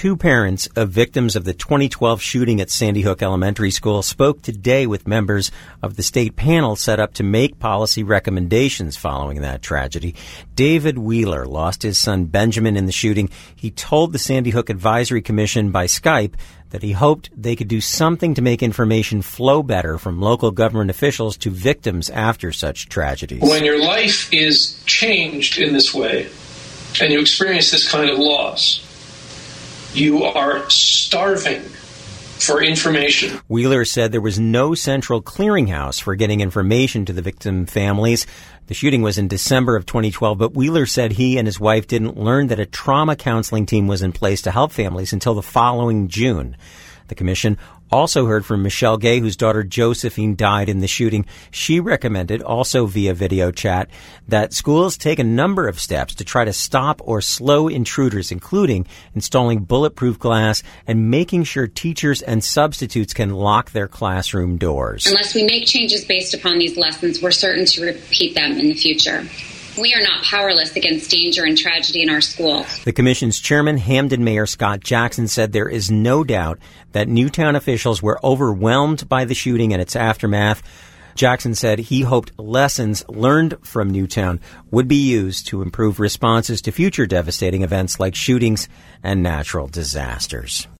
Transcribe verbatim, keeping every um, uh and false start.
Two parents of victims of the twenty twelve shooting at Sandy Hook Elementary School spoke today with members of the state panel set up to make policy recommendations following that tragedy. David Wheeler lost his son Benjamin in the shooting. He told the Sandy Hook Advisory Commission by Skype that he hoped they could do something to make information flow better from local government officials to victims after such tragedies. When your life is changed in this way and you experience this kind of loss, you are starving for information. Wheeler said there was no central clearinghouse for getting information to the victim families. The shooting was in December of twenty twelve, but Wheeler said he and his wife didn't learn that a trauma counseling team was in place to help families until the following June. The commission also heard from Michelle Gay, whose daughter Josephine died in the shooting. She recommended, also via video chat, that schools take a number of steps to try to stop or slow intruders, including installing bulletproof glass and making sure teachers and substitutes can lock their classroom doors. Unless we make changes based upon these lessons, we're certain to repeat them in the future. We are not powerless against danger and tragedy in our school. The commission's chairman, Hamden Mayor Scott Jackson, said there is no doubt that Newtown officials were overwhelmed by the shooting and its aftermath. Jackson said he hoped lessons learned from Newtown would be used to improve responses to future devastating events like shootings and natural disasters.